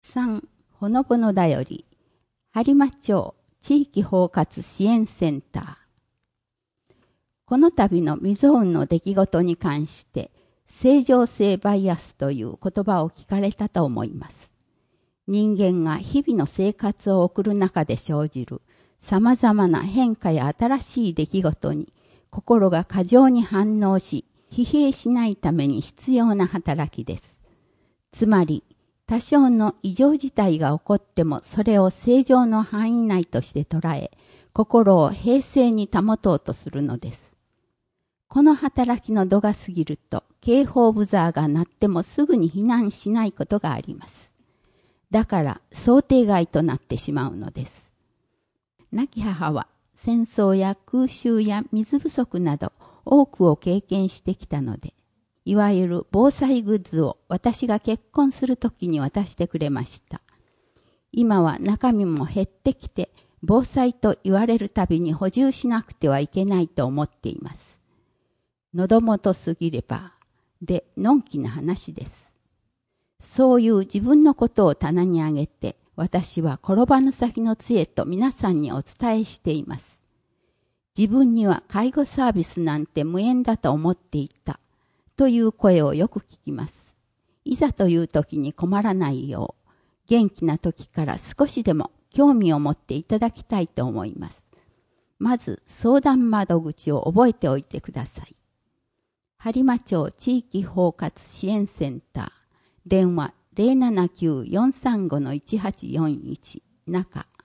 3. ほのぼのだより播磨町地域包括支援センター。この度の未曾有の出来事に関して正常性バイアスという言葉を聞かれたと思います。人間が日々の生活を送る中で生じる様々な変化や新しい出来事に心が過剰に反応し疲弊しないために必要な働きです。つまり多少の異常事態が起こってもそれを正常の範囲内として捉え心を平静に保とうとするのです。この働きの度が過ぎると警報ブザーが鳴ってもすぐに避難しないことがあります。だから想定外となってしまうのです。亡き母は戦争や空襲や水不足など多くを経験してきたので、いわゆる防災グッズを私が結婚するときに渡してくれました。今は中身も減ってきて、防災と言われるたびに補充しなくてはいけないと思っています。喉元すぎれば、で、のんきな話です。そういう自分のことを棚に上げて、私は転ばぬ先の杖と皆さんにお伝えしています。自分には介護サービスなんて無縁だと思っていた。という声をよく聞きます。いざという時に困らないよう、元気な時から少しでも興味を持っていただきたいと思います。まず相談窓口を覚えておいてください。播磨町地域包括支援センター、電話 079-435-1841 中。